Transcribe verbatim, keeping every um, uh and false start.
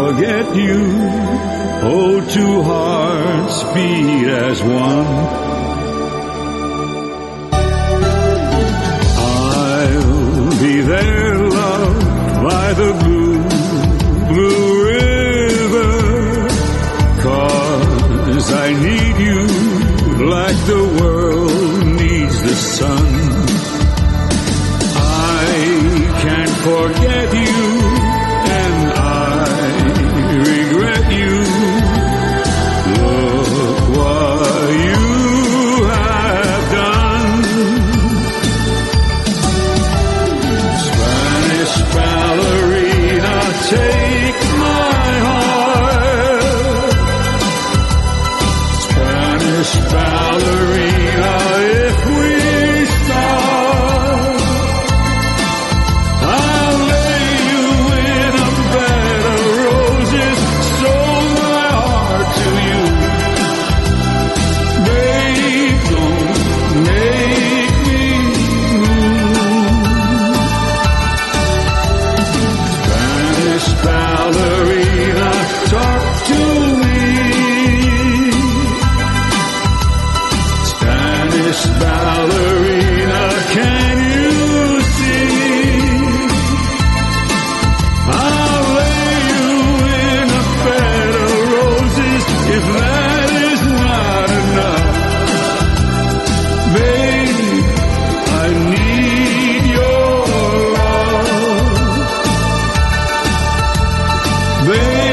forget you. Oh, two hearts beat as one. I'll be there, love, by the blue, blue river, 'cause I need you like the world needs the sun. I can't forget you, and I regret you. Look what you have done. Spanish ballerina, take my heart. Spanish ballerina, if we start, I'll lay you in a bed of roses, sold my heart to you. Babe, don't make me move. Spanish ballerina, talk to me. Spanish ballerina, can you see? I'll lay you in a bed of roses if that is not enough. Babe, I need your love. Babe,